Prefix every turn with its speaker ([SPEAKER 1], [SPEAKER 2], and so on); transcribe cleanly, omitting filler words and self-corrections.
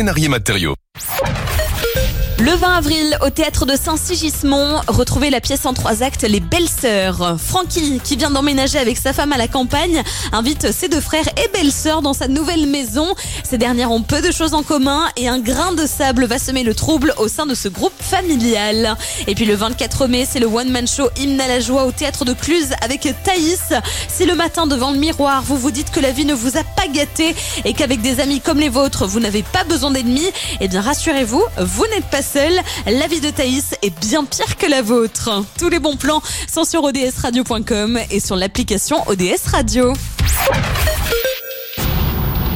[SPEAKER 1] Matériaux.
[SPEAKER 2] Le 20 avril, au théâtre de Saint-Sigismond, retrouvez la pièce en 3 actes Les Belles Sœurs. Francky, qui vient d'emménager avec sa femme à la campagne, invite ses 2 frères et belles-sœurs dans sa nouvelle maison. Ces dernières ont peu de choses en commun et un grain de sable va semer le trouble au sein de ce groupe familial. Et puis le 24 mai, c'est le one-man show Hymne à la joie au théâtre de Cluse avec Thaïs. Si le matin devant le miroir, vous vous dites que la vie ne vous a pas gâté et qu'avec des amis comme les vôtres, vous n'avez pas besoin d'ennemis, eh bien rassurez-vous, vous n'êtes pas seul. La vie de Thaïs est bien pire que la vôtre. Tous les bons plans sont sur odsradio.com et sur l'application ODS Radio.